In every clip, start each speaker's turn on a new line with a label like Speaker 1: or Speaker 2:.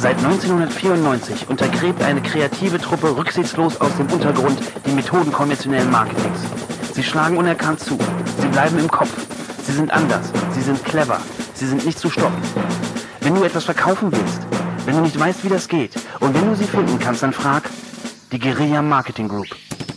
Speaker 1: Seit 1994 untergräbt eine kreative Truppe rücksichtslos aus dem Untergrund die Methoden konventionellen Marketings. Sie schlagen unerkannt zu. Sie bleiben im Kopf. Sie sind anders. Sie sind clever. Sie sind nicht zu stoppen. Wenn du etwas verkaufen willst, wenn du nicht weißt, wie das geht und wenn du sie finden kannst, dann frag die Guerilla Marketing Group.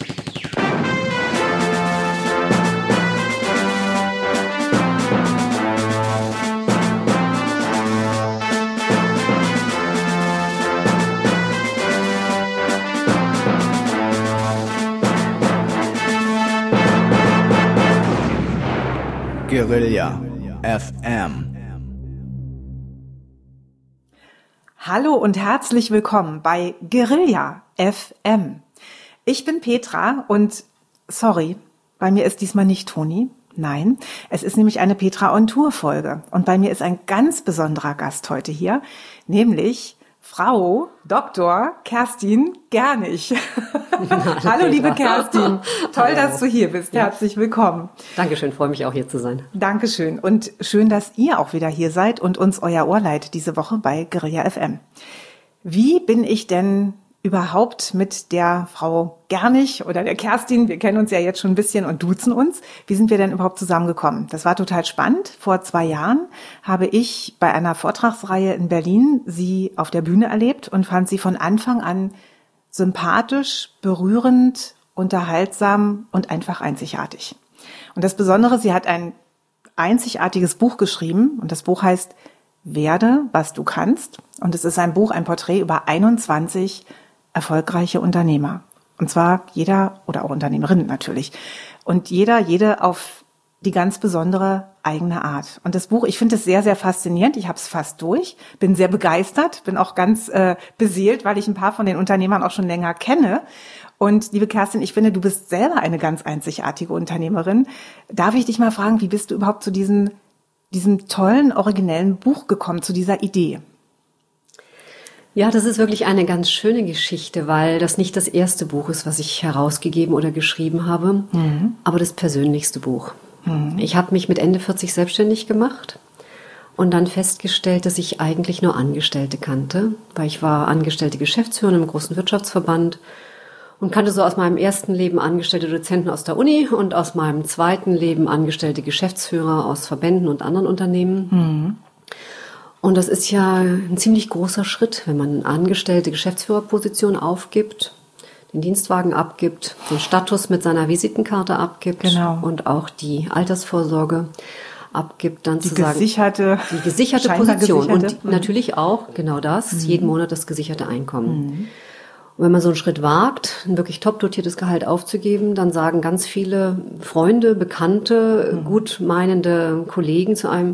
Speaker 2: Guerilla FM.
Speaker 3: Hallo und herzlich willkommen bei Guerilla FM. Ich bin Petra und sorry, bei mir ist diesmal nicht Toni. Nein, es ist nämlich eine Petra on Tour Folge und bei mir ist ein ganz besonderer Gast heute hier, nämlich Frau Dr. Kerstin Gernig. Hallo liebe Kerstin, toll, dass du hier bist. Herzlich willkommen.
Speaker 4: Dankeschön, freue mich auch hier zu sein.
Speaker 3: Dankeschön und schön, dass ihr auch wieder hier seid und uns euer Ohr leiht diese Woche bei Guerilla FM. Wie bin ich denn überhaupt mit der Frau Gernig oder der Kerstin, wir kennen uns ja jetzt schon ein bisschen und duzen uns, wie sind wir denn überhaupt zusammengekommen? Das war total spannend. Vor 2 Jahren habe ich bei einer Vortragsreihe in Berlin sie auf der Bühne erlebt und fand sie von Anfang an sympathisch, berührend, unterhaltsam und einfach einzigartig. Und das Besondere, sie hat ein einzigartiges Buch geschrieben und das Buch heißt Werde, was du kannst. Und es ist ein Buch, ein Porträt über 21 erfolgreiche Unternehmer. Und zwar jeder oder auch Unternehmerinnen natürlich. Und jede auf die ganz besondere eigene Art. Und das Buch, ich finde es sehr, sehr faszinierend. Ich habe es fast durch, bin sehr begeistert, bin auch ganz beseelt, weil ich ein paar von den Unternehmern auch schon länger kenne. Und liebe Kerstin, ich finde, du bist selber eine ganz einzigartige Unternehmerin. Darf ich dich mal fragen, wie bist du überhaupt zu diesem tollen, originellen Buch gekommen, zu dieser Idee?
Speaker 4: Ja, das ist wirklich eine ganz schöne Geschichte, weil das nicht das erste Buch ist, was ich herausgegeben oder geschrieben habe, aber das persönlichste Buch. Ich habe mich mit Ende 40 selbstständig gemacht und dann festgestellt, dass ich eigentlich nur Angestellte kannte, weil ich war angestellte Geschäftsführerin im großen Wirtschaftsverband und kannte so aus meinem ersten Leben angestellte Dozenten aus der Uni und aus meinem zweiten Leben angestellte Geschäftsführer aus Verbänden und anderen Unternehmen. Und das ist ja ein ziemlich großer Schritt, wenn man eine angestellte Geschäftsführerposition aufgibt, den Dienstwagen abgibt, den Status mit seiner Visitenkarte abgibt und auch die Altersvorsorge abgibt, dann zu sagen, die gesicherte Position und natürlich auch genau das, jeden Monat das gesicherte Einkommen. Und wenn man so einen Schritt wagt, ein wirklich top dotiertes Gehalt aufzugeben, dann sagen ganz viele Freunde, Bekannte, gut meinende Kollegen zu einem,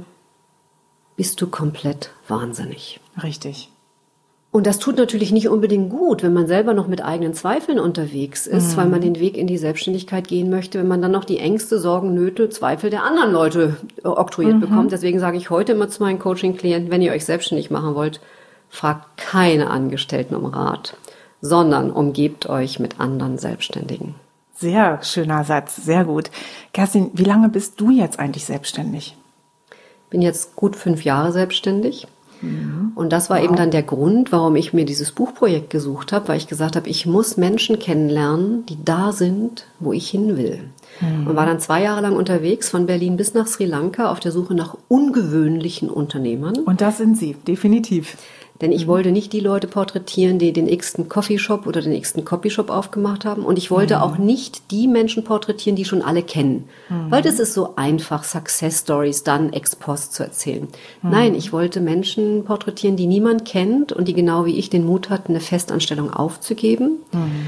Speaker 4: bist du komplett wahnsinnig.
Speaker 3: Richtig.
Speaker 4: Und das tut natürlich nicht unbedingt gut, wenn man selber noch mit eigenen Zweifeln unterwegs ist, weil man den Weg in die Selbstständigkeit gehen möchte, wenn man dann noch die Ängste, Sorgen, Nöte, Zweifel der anderen Leute oktroyiert bekommt. Deswegen sage ich heute immer zu meinen Coaching-Klienten, wenn ihr euch selbstständig machen wollt, fragt keine Angestellten um Rat, sondern umgebt euch mit anderen Selbstständigen.
Speaker 3: Sehr schöner Satz, sehr gut. Kerstin, wie lange bist du jetzt eigentlich selbstständig?
Speaker 4: Bin jetzt gut 5 Jahre selbstständig. Und das war eben dann der Grund, warum ich mir dieses Buchprojekt gesucht habe, weil ich gesagt habe, ich muss Menschen kennenlernen, die da sind, wo ich hin will. Und war dann 2 Jahre lang unterwegs, von Berlin bis nach Sri Lanka, auf der Suche nach ungewöhnlichen Unternehmern.
Speaker 3: Und das sind sie, definitiv.
Speaker 4: Denn ich wollte nicht die Leute porträtieren, die den x-ten Coffeeshop oder den x-ten Copyshop aufgemacht haben. Und ich wollte auch nicht die Menschen porträtieren, die schon alle kennen. Weil das ist so einfach, Success Stories dann ex post zu erzählen. Nein, ich wollte Menschen porträtieren, die niemand kennt und die genau wie ich den Mut hatten, eine Festanstellung aufzugeben,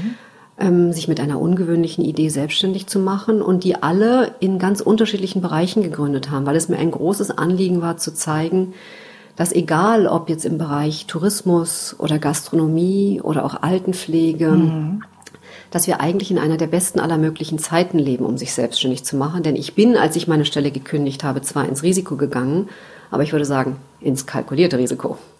Speaker 4: sich mit einer ungewöhnlichen Idee selbstständig zu machen und die alle in ganz unterschiedlichen Bereichen gegründet haben. Weil es mir ein großes Anliegen war, zu zeigen, dass egal, ob jetzt im Bereich Tourismus oder Gastronomie oder auch Altenpflege, dass wir eigentlich in einer der besten aller möglichen Zeiten leben, um sich selbstständig zu machen. Denn ich bin, als ich meine Stelle gekündigt habe, zwar ins Risiko gegangen, aber ich würde sagen, ins kalkulierte Risiko.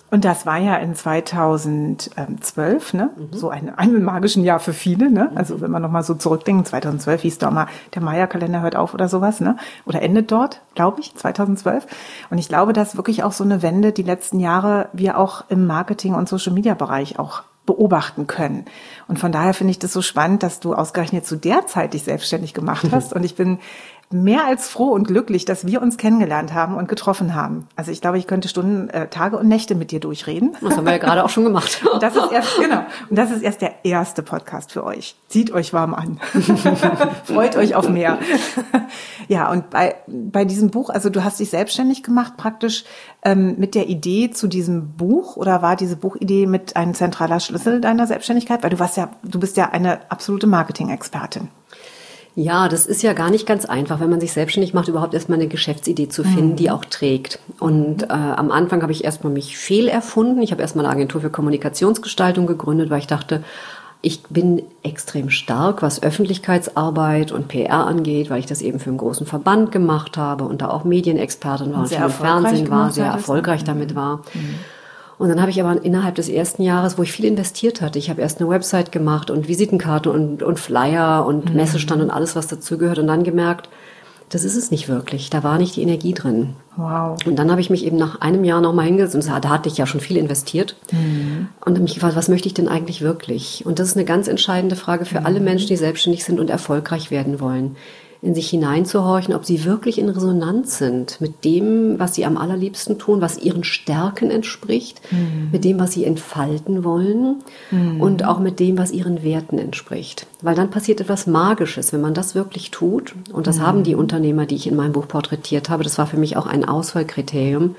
Speaker 3: Und das war ja in 2012, ne? So ein magischen Jahr für viele, ne? Also wenn man nochmal so zurückdenkt, 2012 hieß doch mal, der Maya-Kalender hört auf oder sowas, ne? Oder endet dort, glaube ich, 2012. Und ich glaube, dass wirklich auch so eine Wende die letzten Jahre wir auch im Marketing- und Social-Media-Bereich auch beobachten können. Und von daher finde ich das so spannend, dass du ausgerechnet zu der Zeit dich selbstständig gemacht hast. Und ich bin mehr als froh und glücklich, dass wir uns kennengelernt haben und getroffen haben. Also ich glaube, ich könnte Stunden, Tage und Nächte mit dir durchreden.
Speaker 4: Das haben wir ja gerade auch schon gemacht.
Speaker 3: Und das ist erst, genau. Und das ist erst der erste Podcast für euch. Zieht euch warm an. Freut euch auf mehr. Ja, und bei diesem Buch, also du hast dich selbstständig gemacht praktisch mit der Idee zu diesem Buch, oder war diese Buchidee mit ein zentraler Schlüssel deiner Selbstständigkeit? Weil du bist ja eine absolute Marketing-Expertin.
Speaker 4: Ja, das ist ja gar nicht ganz einfach, wenn man sich selbstständig macht, überhaupt erstmal eine Geschäftsidee zu finden, die auch trägt. Und am Anfang habe ich erstmal mich fehlerfunden. Ich habe erstmal eine Agentur für Kommunikationsgestaltung gegründet, weil ich dachte, ich bin extrem stark, was Öffentlichkeitsarbeit und PR angeht, weil ich das eben für einen großen Verband gemacht habe und da auch Medienexpertin war und viel im Fernsehen war, sehr erfolgreich damit war. Und dann habe ich aber innerhalb des ersten Jahres, wo ich viel investiert hatte, ich habe erst eine Website gemacht und Visitenkarte und Flyer und Messestand und alles, was dazugehört, und dann gemerkt, das ist es nicht wirklich. Da war nicht die Energie drin.
Speaker 3: Wow.
Speaker 4: Und dann habe ich mich eben nach einem Jahr nochmal hingesetzt, und da hatte ich ja schon viel investiert, und habe mich gefragt, was möchte ich denn eigentlich wirklich? Und das ist eine ganz entscheidende Frage für alle Menschen, die selbstständig sind und erfolgreich werden wollen, in sich hineinzuhorchen, ob sie wirklich in Resonanz sind mit dem, was sie am allerliebsten tun, was ihren Stärken entspricht, mit dem, was sie entfalten wollen und auch mit dem, was ihren Werten entspricht. Weil dann passiert etwas Magisches, wenn man das wirklich tut. Und das haben die Unternehmer, die ich in meinem Buch porträtiert habe, das war für mich auch ein Auswahlkriterium,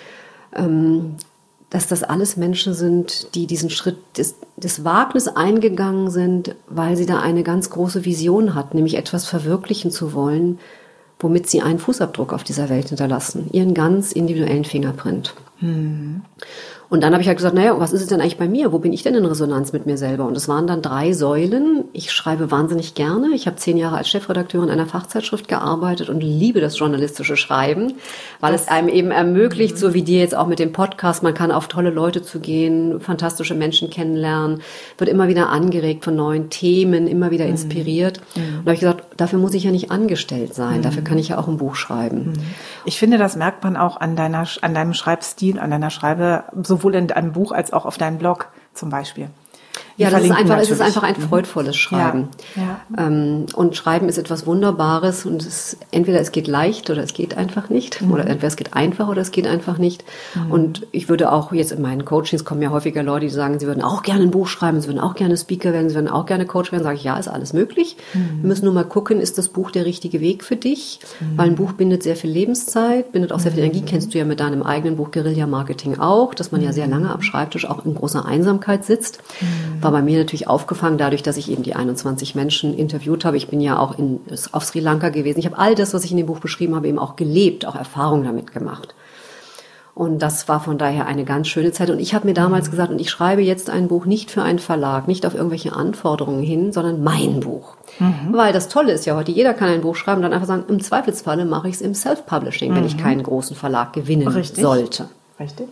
Speaker 4: dass das alles Menschen sind, die diesen Schritt des Wagnis eingegangen sind, weil sie da eine ganz große Vision hat, nämlich etwas verwirklichen zu wollen, womit sie einen Fußabdruck auf dieser Welt hinterlassen, ihren ganz individuellen Fingerprint. Und dann habe ich halt gesagt, naja, was ist es denn eigentlich bei mir? Wo bin ich denn in Resonanz mit mir selber? Und es waren dann 3 Säulen. Ich schreibe wahnsinnig gerne. Ich habe 10 Jahre als Chefredakteurin einer Fachzeitschrift gearbeitet und liebe das journalistische Schreiben, weil es einem eben ermöglicht, so wie dir jetzt auch mit dem Podcast, man kann auf tolle Leute zugehen, fantastische Menschen kennenlernen, wird immer wieder angeregt von neuen Themen, immer wieder inspiriert. Und da habe ich gesagt, dafür muss ich ja nicht angestellt sein, dafür kann ich ja auch ein Buch schreiben.
Speaker 3: Ich finde, das merkt man auch an deinem Schreibstil, an deiner Schreibe, sowohl in deinem Buch als auch auf deinem Blog zum Beispiel.
Speaker 4: Ja, es ist einfach ein freudvolles Schreiben. Ja. Und Schreiben ist etwas Wunderbares, und entweder es geht leicht oder es geht einfach nicht. Oder entweder es geht einfach oder es geht einfach nicht. Und ich würde auch jetzt in meinen Coachings kommen ja häufiger Leute, die sagen, sie würden auch gerne ein Buch schreiben, sie würden auch gerne Speaker werden, sie würden auch gerne Coach werden. Sage ich, ja, ist alles möglich. Wir müssen nur mal gucken, ist das Buch der richtige Weg für dich? Weil ein Buch bindet sehr viel Lebenszeit, bindet auch sehr viel Energie. Kennst du ja mit deinem eigenen Buch Guerilla Marketing auch, dass man ja sehr lange am Schreibtisch auch in großer Einsamkeit sitzt. War bei mir natürlich aufgefangen, dadurch, dass ich eben die 21 Menschen interviewt habe. Ich bin ja auch auf Sri Lanka gewesen. Ich habe all das, was ich in dem Buch beschrieben habe, eben auch gelebt, auch Erfahrungen damit gemacht. Und das war von daher eine ganz schöne Zeit. Und ich habe mir damals gesagt, und ich schreibe jetzt ein Buch nicht für einen Verlag, nicht auf irgendwelche Anforderungen hin, sondern mein Buch. Weil das Tolle ist ja heute, jeder kann ein Buch schreiben und dann einfach sagen, im Zweifelsfalle mache ich es im Self-Publishing, wenn ich keinen großen Verlag gewinnen sollte. Richtig.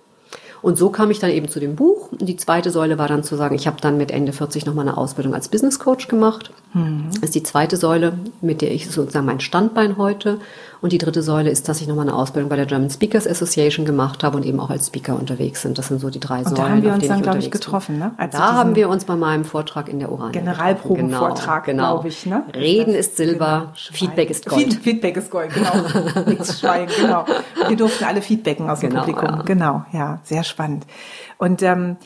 Speaker 4: Und so kam ich dann eben zu dem Buch. Und die zweite Säule war dann zu sagen, ich habe dann mit Ende 40 nochmal eine Ausbildung als Business Coach gemacht. Das ist die zweite Säule, mit der ich sozusagen mein Standbein heute. Und die dritte Säule ist, dass ich nochmal eine Ausbildung bei der German Speakers Association gemacht habe und eben auch als Speaker unterwegs sind. Das sind so die 3 Säulen.
Speaker 3: Und da haben wir uns dann, glaube ich, getroffen, ne?
Speaker 4: Da haben wir uns bei meinem Vortrag in der Oranje
Speaker 3: Generalprobenvortrag, glaube ich, ne?
Speaker 4: Reden ist Silber, Feedback ist Gold.
Speaker 3: Feedback ist Gold, genau. Nichts schweigen, genau. Wir durften alle feedbacken aus dem Publikum. Ja. Genau, ja, sehr spannend. Und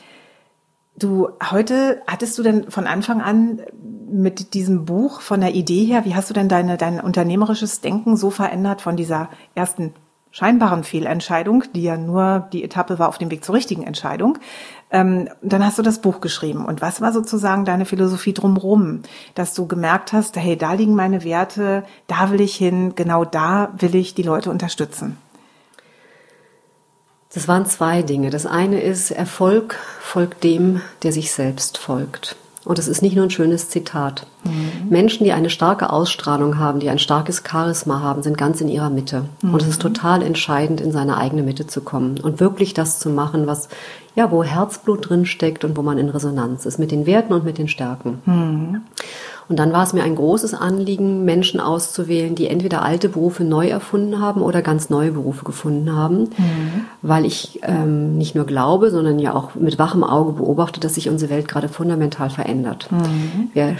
Speaker 3: hattest du denn von Anfang an mit diesem Buch, von der Idee her, wie hast du denn dein unternehmerisches Denken so verändert von dieser ersten scheinbaren Fehlentscheidung, die ja nur die Etappe war auf dem Weg zur richtigen Entscheidung? Dann hast du das Buch geschrieben. Und was war sozusagen deine Philosophie drumherum, dass du gemerkt hast, hey, da liegen meine Werte, da will ich hin, genau da will ich die Leute unterstützen?
Speaker 4: Das waren 2 Dinge. Das eine ist, Erfolg folgt dem, der sich selbst folgt. Und es ist nicht nur ein schönes Zitat. Menschen, die eine starke Ausstrahlung haben, die ein starkes Charisma haben, sind ganz in ihrer Mitte. Und es ist total entscheidend, in seine eigene Mitte zu kommen und wirklich das zu machen, was, ja, wo Herzblut drin steckt und wo man in Resonanz ist mit den Werten und mit den Stärken. Und dann war es mir ein großes Anliegen, Menschen auszuwählen, die entweder alte Berufe neu erfunden haben oder ganz neue Berufe gefunden haben, weil ich nicht nur glaube, sondern ja auch mit wachem Auge beobachte, dass sich unsere Welt gerade fundamental verändert. Wir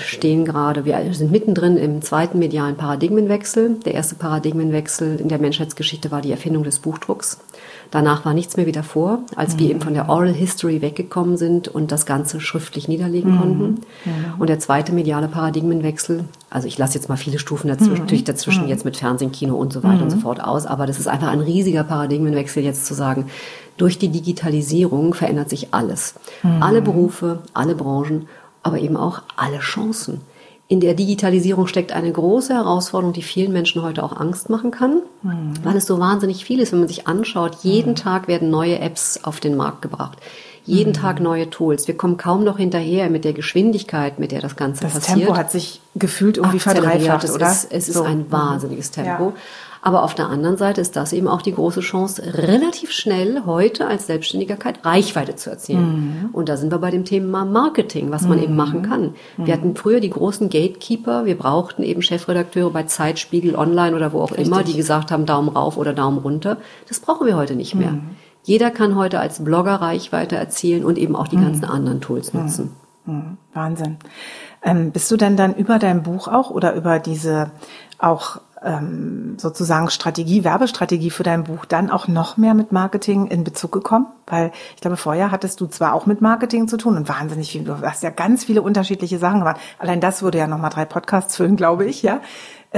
Speaker 4: sind mittendrin im zweiten medialen Paradigmenwechsel. Der erste Paradigmenwechsel in der Menschheitsgeschichte war die Erfindung des Buchdrucks. Danach war nichts mehr wie davor, als wir eben von der Oral History weggekommen sind und das Ganze schriftlich niederlegen konnten. Und der zweite mediale Paradigmenwechsel, also ich lasse jetzt mal viele Stufen dazwischen jetzt mit Fernsehen, Kino und so weiter und so fort aus, aber das ist einfach ein riesiger Paradigmenwechsel jetzt zu sagen, durch die Digitalisierung verändert sich alles. Alle Berufe, alle Branchen, aber eben auch alle Chancen. In der Digitalisierung steckt eine große Herausforderung, die vielen Menschen heute auch Angst machen kann, weil es so wahnsinnig viel ist. Wenn man sich anschaut, jeden Tag werden neue Apps auf den Markt gebracht. Jeden Tag neue Tools. Wir kommen kaum noch hinterher mit der Geschwindigkeit, mit der das Ganze passiert.
Speaker 3: Das Tempo hat sich gefühlt irgendwie verdreifacht, oder?
Speaker 4: Es ist ein wahnsinniges Tempo. Ja. Aber auf der anderen Seite ist das eben auch die große Chance, relativ schnell heute als Selbstständigkeit Reichweite zu erzielen. Und da sind wir bei dem Thema Marketing, was man eben machen kann. Wir hatten früher die großen Gatekeeper. Wir brauchten eben Chefredakteure bei Zeit, Spiegel, Online oder wo auch immer, die gesagt haben, Daumen rauf oder Daumen runter. Das brauchen wir heute nicht mehr. Jeder kann heute als Blogger Reichweite erzielen und eben auch die ganzen anderen Tools nutzen.
Speaker 3: Wahnsinn. Bist du denn dann über dein Buch auch oder über diese auch sozusagen Werbestrategie für dein Buch dann auch noch mehr mit Marketing in Bezug gekommen? Weil ich glaube, vorher hattest du zwar auch mit Marketing zu tun und wahnsinnig viel, du hast ja ganz viele unterschiedliche Sachen gemacht. Allein das würde ja nochmal 3 Podcasts füllen, glaube ich, ja.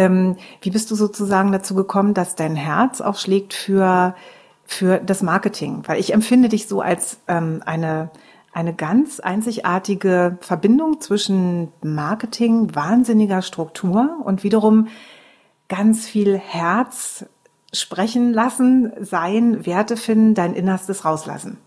Speaker 3: Wie bist du sozusagen dazu gekommen, dass dein Herz auch schlägt für das Marketing? Weil ich empfinde dich so als eine ganz einzigartige Verbindung zwischen Marketing, wahnsinniger Struktur und wiederum ganz viel Herz sprechen lassen, sein, Werte finden, dein Innerstes rauslassen.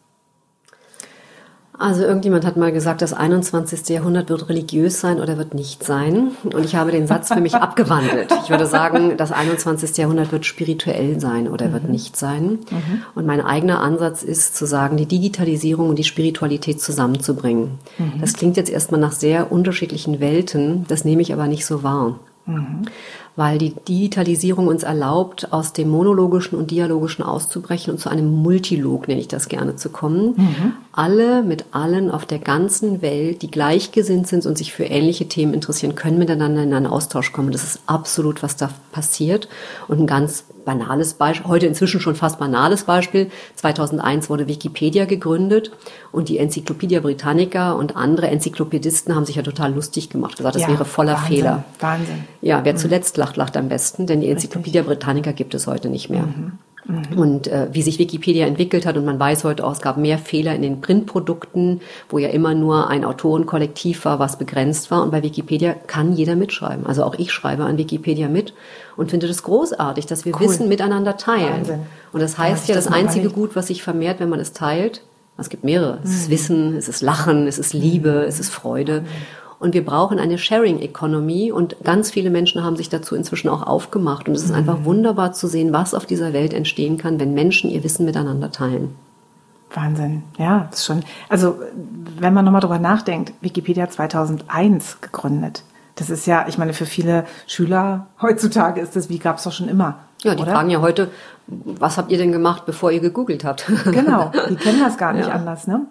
Speaker 4: Also irgendjemand hat mal gesagt, das 21. Jahrhundert wird religiös sein oder wird nicht sein. Und ich habe den Satz für mich abgewandelt. Ich würde sagen, das 21. Jahrhundert wird spirituell sein oder wird nicht sein. Und mein eigener Ansatz ist zu sagen, die Digitalisierung und die Spiritualität zusammenzubringen. Das klingt jetzt erstmal nach sehr unterschiedlichen Welten, das nehme ich aber nicht so wahr. Weil die Digitalisierung uns erlaubt, aus dem Monologischen und Dialogischen auszubrechen und zu einem Multilog, nenne ich das gerne, zu kommen. Alle mit allen auf der ganzen Welt, die gleichgesinnt sind und sich für ähnliche Themen interessieren, können miteinander in einen Austausch kommen. Das ist absolut, was da passiert. Und ein ganz banales Beispiel, heute inzwischen schon fast banales Beispiel, 2001 wurde Wikipedia gegründet und die Encyclopedia Britannica und andere Enzyklopädisten haben sich ja total lustig gemacht, gesagt, das wäre voller Fehler.
Speaker 3: Wahnsinn.
Speaker 4: Ja, wer zuletzt lacht, lacht am besten, denn die Encyclopedia Britannica gibt es heute nicht mehr. Und wie sich Wikipedia entwickelt hat und man weiß heute auch, es gab mehr Fehler in den Printprodukten, wo ja immer nur ein Autorenkollektiv war, was begrenzt war. Und bei Wikipedia kann jeder mitschreiben. Also auch ich schreibe an Wikipedia mit und finde das großartig, dass wir Wissen miteinander teilen.
Speaker 3: Wahnsinn.
Speaker 4: Und das heißt ja, das einzige Gut, was sich vermehrt, wenn man es teilt, es gibt mehrere. Es ist Wissen, es ist Lachen, es ist Liebe, es ist Freude. Und wir brauchen eine Sharing Economy und ganz viele Menschen haben sich dazu inzwischen auch aufgemacht. Und es ist einfach wunderbar zu sehen, was auf dieser Welt entstehen kann, wenn Menschen ihr Wissen miteinander teilen.
Speaker 3: Wahnsinn, ja, das ist schon. Also wenn man nochmal drüber nachdenkt, Wikipedia 2001 gegründet. Das ist ja, ich meine, für viele Schüler heutzutage ist das, wie gab es doch schon immer.
Speaker 4: Ja, die fragen ja heute, was habt ihr denn gemacht, bevor ihr gegoogelt habt?
Speaker 3: Genau, die kennen das gar nicht anders, ne?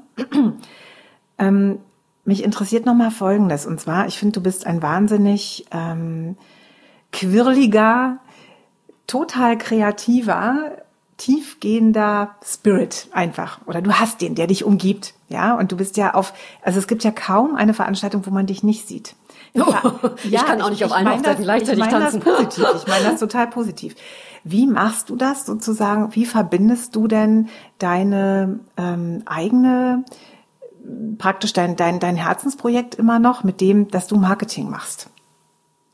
Speaker 3: Mich interessiert nochmal Folgendes. Und zwar, ich finde, du bist ein wahnsinnig quirliger, total kreativer, tiefgehender Spirit einfach. Oder du hast den, der dich umgibt. Ja, und du bist ja also es gibt ja kaum eine Veranstaltung, wo man dich nicht sieht.
Speaker 4: Ich kann auch nicht auf allen Hochzeiten gleichzeitig tanzen.
Speaker 3: Ich meine das total positiv. Wie machst du das sozusagen? Wie verbindest du denn deine eigene, praktisch dein Herzensprojekt immer noch mit dem, dass du Marketing machst?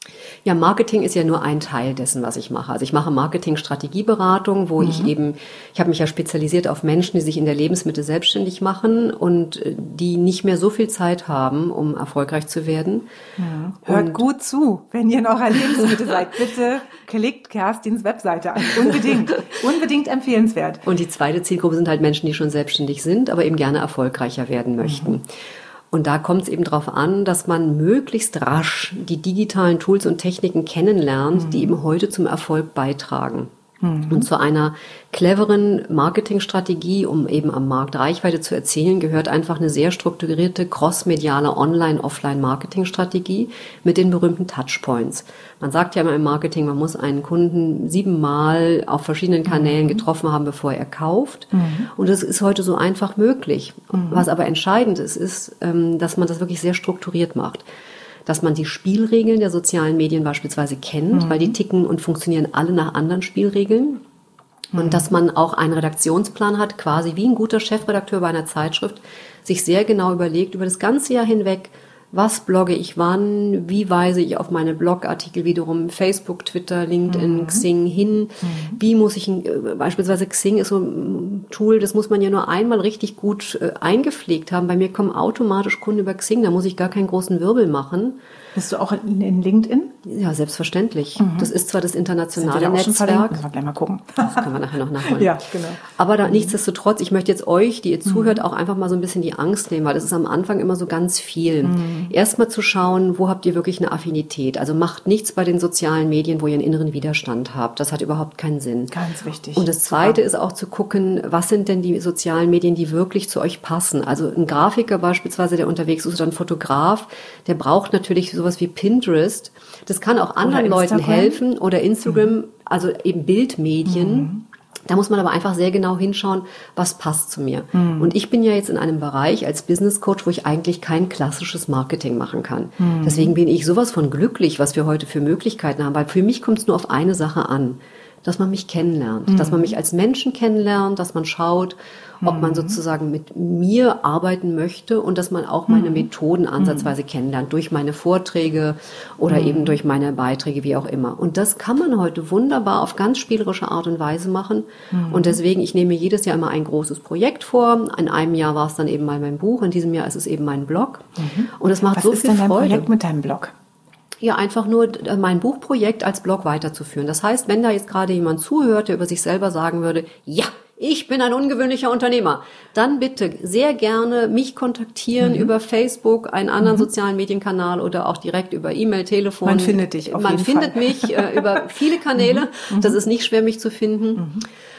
Speaker 4: Ja, Marketing ist ja nur ein Teil dessen, was ich mache. Also ich mache Marketing-Strategieberatung, wo ich habe mich ja spezialisiert auf Menschen, die sich in der Lebensmittel selbstständig machen und die nicht mehr so viel Zeit haben, um erfolgreich zu werden.
Speaker 3: Ja. Hört gut zu, wenn ihr in eurer Lebensmittel seid. Bitte klickt Kerstins Webseite an. Unbedingt empfehlenswert.
Speaker 4: Und die zweite Zielgruppe sind halt Menschen, die schon selbstständig sind, aber eben gerne erfolgreicher werden möchten. Und da kommt es eben darauf an, dass man möglichst rasch die digitalen Tools und Techniken kennenlernt, die eben heute zum Erfolg beitragen. Und zu einer cleveren Marketingstrategie, um eben am Markt Reichweite zu erzielen, gehört einfach eine sehr strukturierte crossmediale Online-Offline-Marketingstrategie mit den berühmten Touchpoints. Man sagt ja immer im Marketing, man muss einen Kunden 7-mal auf verschiedenen Kanälen getroffen haben, bevor er kauft. Und das ist heute so einfach möglich. Was aber entscheidend ist, dass man das wirklich sehr strukturiert macht. Dass man die Spielregeln der sozialen Medien beispielsweise kennt, weil die ticken und funktionieren alle nach anderen Spielregeln. Und dass man auch einen Redaktionsplan hat, quasi wie ein guter Chefredakteur bei einer Zeitschrift, sich sehr genau überlegt über das ganze Jahr hinweg, was blogge ich wann, wie weise ich auf meine Blogartikel wiederum Facebook, Twitter, LinkedIn, Xing hin, wie muss ich, beispielsweise Xing ist so ein Tool, das muss man ja nur einmal richtig gut eingepflegt haben. Bei mir kommen automatisch Kunden über Xing, da muss ich gar keinen großen Wirbel machen.
Speaker 3: Bist du auch in LinkedIn?
Speaker 4: Ja, selbstverständlich. Das ist zwar das internationale
Speaker 3: Sind wir da auch
Speaker 4: Netzwerk.
Speaker 3: schon verlinkt? Gleich mal gucken.
Speaker 4: Das können wir nachher noch nachholen.
Speaker 3: Ja, genau.
Speaker 4: Aber nichtsdestotrotz, ich möchte jetzt euch, die ihr zuhört, auch einfach mal so ein bisschen die Angst nehmen, weil das ist am Anfang immer so ganz viel. Erstmal zu schauen, wo habt ihr wirklich eine Affinität? Also macht nichts bei den sozialen Medien, wo ihr einen inneren Widerstand habt. Das hat überhaupt keinen Sinn.
Speaker 3: Ganz wichtig.
Speaker 4: Und das Zweite ist auch zu gucken, was sind denn die sozialen Medien, die wirklich zu euch passen? Also ein Grafiker beispielsweise, der unterwegs ist, oder ein Fotograf, der braucht natürlich sowas wie Pinterest. Das kann auch anderen Leuten helfen oder Instagram, also eben Bildmedien. Da muss man aber einfach sehr genau hinschauen, was passt zu mir. Und ich bin ja jetzt in einem Bereich als Business Coach, wo ich eigentlich kein klassisches Marketing machen kann. Deswegen bin ich sowas von glücklich, was wir heute für Möglichkeiten haben, weil für mich kommt es nur auf eine Sache an, dass man mich kennenlernt, dass man mich als Menschen kennenlernt, dass man schaut, ob man sozusagen mit mir arbeiten möchte und dass man auch meine Methoden ansatzweise kennenlernt, durch meine Vorträge oder eben durch meine Beiträge, wie auch immer. Und das kann man heute wunderbar auf ganz spielerische Art und Weise machen. Und deswegen, ich nehme mir jedes Jahr immer ein großes Projekt vor. In einem Jahr war es dann eben mal mein Buch, in diesem Jahr ist es eben mein Blog. Und es macht so viel Freude.
Speaker 3: Was ist denn dein Projekt mit deinem Blog?
Speaker 4: Ja, einfach nur mein Buchprojekt als Blog weiterzuführen. Das heißt, wenn da jetzt gerade jemand zuhört, der über sich selber sagen würde, ja, ich bin ein ungewöhnlicher Unternehmer, dann bitte sehr gerne mich kontaktieren über Facebook, einen anderen sozialen Medienkanal oder auch direkt über E-Mail, Telefon.
Speaker 3: Man findet dich auf jeden Fall.
Speaker 4: Man findet mich über viele Kanäle. Das ist nicht schwer, mich zu finden.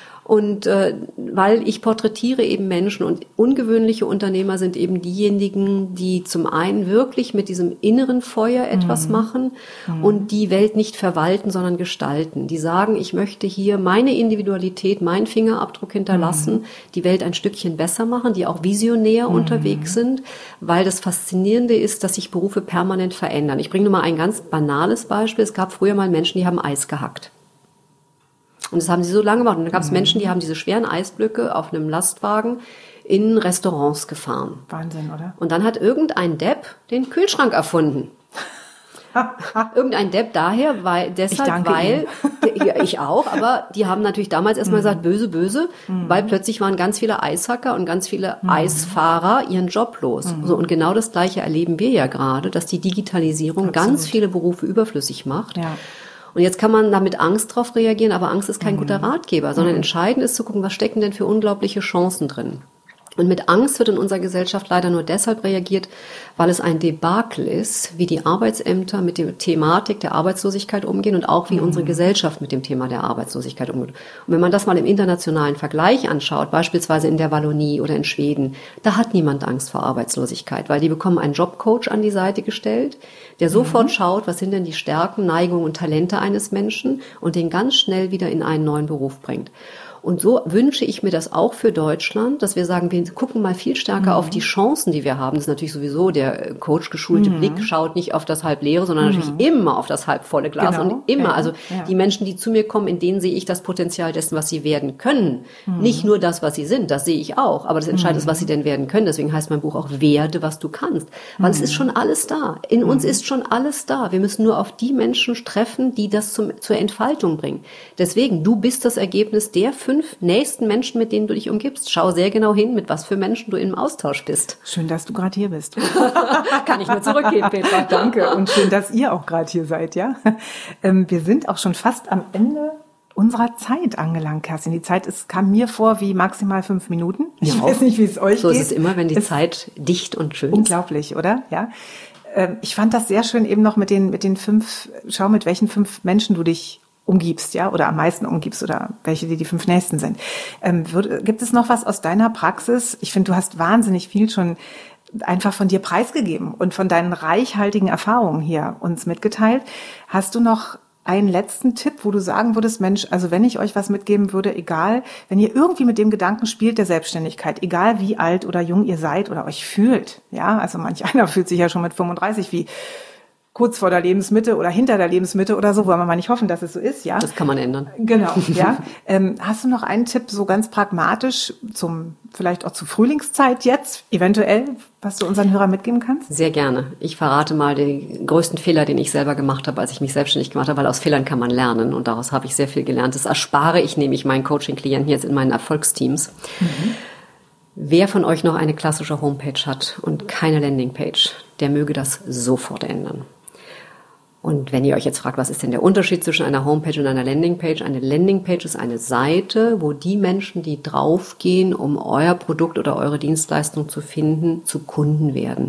Speaker 4: Und weil ich porträtiere eben Menschen und ungewöhnliche Unternehmer sind eben diejenigen, die zum einen wirklich mit diesem inneren Feuer etwas machen und die Welt nicht verwalten, sondern gestalten. Die sagen, ich möchte hier meine Individualität, meinen Fingerabdruck hinterlassen, die Welt ein Stückchen besser machen, die auch visionär unterwegs sind, weil das Faszinierende ist, dass sich Berufe permanent verändern. Ich bringe nur mal ein ganz banales Beispiel. Es gab früher mal Menschen, die haben Eis gehackt. Und das haben sie so lange gemacht. Und dann gab es Menschen, die haben diese schweren Eisblöcke auf einem Lastwagen in Restaurants gefahren.
Speaker 3: Wahnsinn, oder?
Speaker 4: Und dann hat irgendein Depp den Kühlschrank erfunden. Irgendein Depp daher, weil ja, ich auch, aber die haben natürlich damals erstmal gesagt, böse, böse, weil plötzlich waren ganz viele Eishacker und ganz viele Eisfahrer ihren Job los. So, und genau das Gleiche erleben wir ja gerade, dass die Digitalisierung ganz viele Berufe überflüssig macht.
Speaker 3: Ja.
Speaker 4: Und jetzt kann man da mit Angst drauf reagieren, aber Angst ist kein guter Ratgeber, sondern entscheidend ist zu gucken, was stecken denn für unglaubliche Chancen drin. Und mit Angst wird in unserer Gesellschaft leider nur deshalb reagiert, weil es ein Debakel ist, wie die Arbeitsämter mit der Thematik der Arbeitslosigkeit umgehen und auch wie unsere Gesellschaft mit dem Thema der Arbeitslosigkeit umgeht. Und wenn man das mal im internationalen Vergleich anschaut, beispielsweise in der Wallonie oder in Schweden, da hat niemand Angst vor Arbeitslosigkeit, weil die bekommen einen Jobcoach an die Seite gestellt, der sofort schaut, was sind denn die Stärken, Neigungen und Talente eines Menschen und den ganz schnell wieder in einen neuen Beruf bringt. Und so wünsche ich mir das auch für Deutschland, dass wir sagen, wir gucken mal viel stärker auf die Chancen, die wir haben. Das ist natürlich sowieso der coachgeschulte Blick, schaut nicht auf das Halbleere, sondern natürlich immer auf das halbvolle Glas.
Speaker 3: Genau.
Speaker 4: Und immer, also
Speaker 3: Ja.
Speaker 4: die Menschen, die zu mir kommen, in denen sehe ich das Potenzial dessen, was sie werden können. Nicht nur das, was sie sind, das sehe ich auch. Aber das Entscheidende ist, was sie denn werden können. Deswegen heißt mein Buch auch Werde, was du kannst. Weil es ist schon alles da. In uns ist schon alles da. Wir müssen nur auf die Menschen treffen, die das zur Entfaltung bringen. Deswegen, du bist das Ergebnis der 5 nächsten Menschen, mit denen du dich umgibst. Schau sehr genau hin, mit was für Menschen du im Austausch bist.
Speaker 3: Schön, dass du gerade hier bist.
Speaker 4: Kann ich nur zurückgeben, Petra.
Speaker 3: Danke und schön, dass ihr auch gerade hier seid, ja. Wir sind auch schon fast am Ende unserer Zeit angelangt, Kerstin. Die Zeit kam mir vor wie maximal 5 Minuten. Ich weiß nicht, wie es euch
Speaker 4: So
Speaker 3: geht.
Speaker 4: ist es immer, wenn die Zeit dicht und schön ist.
Speaker 3: Unglaublich, oder? Ja. Ich fand das sehr schön eben noch mit den 5, schau, mit welchen 5 Menschen du dich umgibst, ja, oder am meisten umgibst oder welche die 5 nächsten sind. Gibt es noch was aus deiner Praxis? Ich finde, du hast wahnsinnig viel schon einfach von dir preisgegeben und von deinen reichhaltigen Erfahrungen hier uns mitgeteilt. Hast du noch einen letzten Tipp, wo du sagen würdest, Mensch, also wenn ich euch was mitgeben würde, egal, wenn ihr irgendwie mit dem Gedanken spielt der Selbstständigkeit, egal wie alt oder jung ihr seid oder euch fühlt, ja, also manch einer fühlt sich ja schon mit 35 wie kurz vor der Lebensmitte oder hinter der Lebensmitte oder so, wollen wir mal nicht hoffen, dass es so ist, ja.
Speaker 4: Das kann man ändern.
Speaker 3: Genau, ja. Hast du noch einen Tipp, so ganz pragmatisch, vielleicht auch zur Frühlingszeit jetzt, eventuell, was du unseren Hörern mitgeben kannst?
Speaker 4: Sehr gerne. Ich verrate mal den größten Fehler, den ich selber gemacht habe, als ich mich selbstständig gemacht habe, weil aus Fehlern kann man lernen und daraus habe ich sehr viel gelernt. Das erspare ich nämlich meinen Coaching-Klienten jetzt in meinen Erfolgsteams. Wer von euch noch eine klassische Homepage hat und keine Landingpage, der möge das sofort ändern. Und wenn ihr euch jetzt fragt, was ist denn der Unterschied zwischen einer Homepage und einer Landingpage? Eine Landingpage ist eine Seite, wo die Menschen, die draufgehen, um euer Produkt oder eure Dienstleistung zu finden, zu Kunden werden.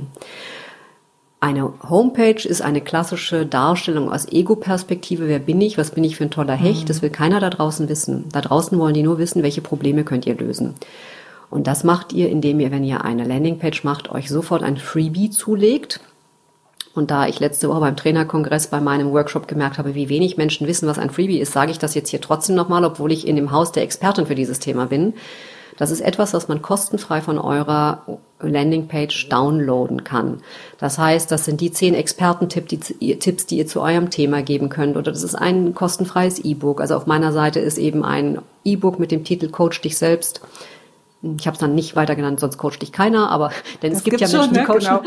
Speaker 4: Eine Homepage ist eine klassische Darstellung aus Ego-Perspektive. Wer bin ich? Was bin ich für ein toller Hecht? Das will keiner da draußen wissen. Da draußen wollen die nur wissen, welche Probleme könnt ihr lösen. Und das macht ihr, indem ihr, wenn ihr eine Landingpage macht, euch sofort ein Freebie zulegt. Und da ich letzte Woche beim Trainerkongress bei meinem Workshop gemerkt habe, wie wenig Menschen wissen, was ein Freebie ist, sage ich das jetzt hier trotzdem nochmal, obwohl ich in dem Haus der Expertin für dieses Thema bin. Das ist etwas, was man kostenfrei von eurer Landingpage downloaden kann. Das heißt, das sind die 10 Expertentipps, die ihr zu eurem Thema geben könnt. Oder das ist ein kostenfreies E-Book. Also auf meiner Seite ist eben ein E-Book mit dem Titel Coach dich selbst. Ich habe es dann nicht weiter genannt, sonst coacht dich keiner, aber denn es gibt ja Menschen, die coachen.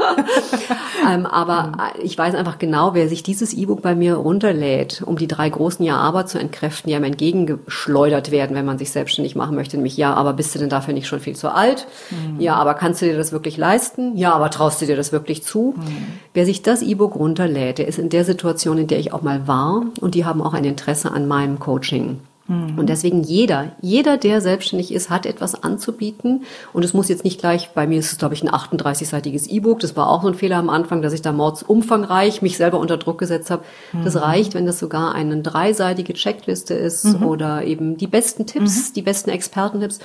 Speaker 4: Genau. Aber ich weiß einfach genau, wer sich dieses E-Book bei mir runterlädt, um die 3 großen Ja-Aber zu entkräften, die einem entgegengeschleudert werden, wenn man sich selbstständig machen möchte, nämlich ja, aber bist du denn dafür nicht schon viel zu alt? Ja, aber kannst du dir das wirklich leisten? Ja, aber traust du dir das wirklich zu? Wer sich das E-Book runterlädt, der ist in der Situation, in der ich auch mal war, und die haben auch ein Interesse an meinem Coaching. Und deswegen jeder, der selbstständig ist, hat etwas anzubieten. Und es muss jetzt nicht gleich, bei mir ist es, glaube ich, ein 38-seitiges E-Book. Das war auch so ein Fehler am Anfang, dass ich da mordsumfangreich mich selber unter Druck gesetzt habe. Das reicht, wenn das sogar eine 3-seitige Checkliste ist oder eben die besten Tipps, die besten Expertentipps.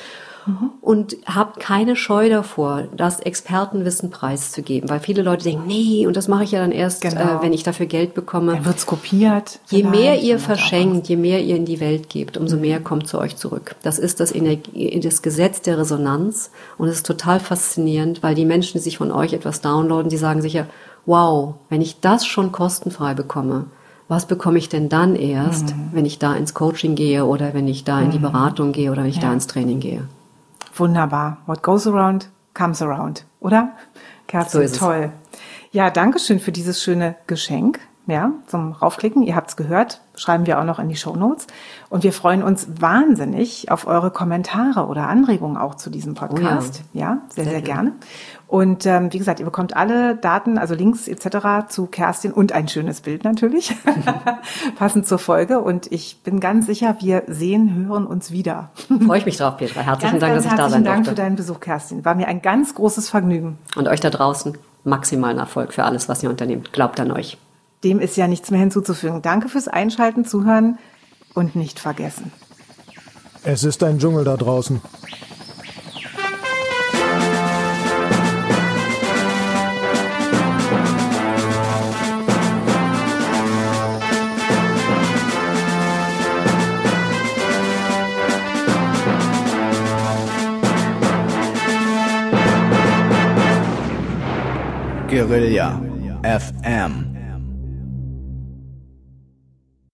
Speaker 4: Und habt keine Scheu davor, das Expertenwissen preiszugeben, weil viele Leute denken, nee, und das mache ich ja dann erst, wenn ich dafür Geld bekomme.
Speaker 3: Dann wird's kopiert.
Speaker 4: Je mehr ihr verschenkt, je mehr ihr in die Welt gebt, umso mehr kommt zu euch zurück. Das ist das Gesetz der Resonanz, und es ist total faszinierend, weil die Menschen, die sich von euch etwas downloaden, die sagen sich ja, wow, wenn ich das schon kostenfrei bekomme, was bekomme ich denn dann erst, wenn ich da ins Coaching gehe oder wenn ich da in die Beratung gehe oder wenn ich da ins Training gehe?
Speaker 3: Wunderbar. What goes around, comes around, oder? Kerstin,
Speaker 4: So ist es.
Speaker 3: toll. Ja, danke schön für dieses schöne Geschenk. Ja, zum Raufklicken. Ihr habt's gehört, schreiben wir auch noch in die Shownotes. Und wir freuen uns wahnsinnig auf eure Kommentare oder Anregungen auch zu diesem Podcast.
Speaker 4: Oh
Speaker 3: ja, sehr gerne. Und wie gesagt, ihr bekommt alle Daten, also Links etc. zu Kerstin und ein schönes Bild natürlich, passend zur Folge. Und ich bin ganz sicher, wir hören uns wieder.
Speaker 4: Freue ich mich drauf, Petra. Herzlichen Dank, dass ich da sein
Speaker 3: Herzlichen Dank
Speaker 4: durfte.
Speaker 3: für deinen Besuch, Kerstin. War mir ein ganz großes Vergnügen.
Speaker 4: Und euch da draußen maximalen Erfolg für alles, was ihr unternehmt. Glaubt an euch.
Speaker 3: Dem ist ja nichts mehr hinzuzufügen. Danke fürs Einschalten, Zuhören und nicht vergessen.
Speaker 5: Es ist ein Dschungel da draußen.
Speaker 2: Guerilla FM.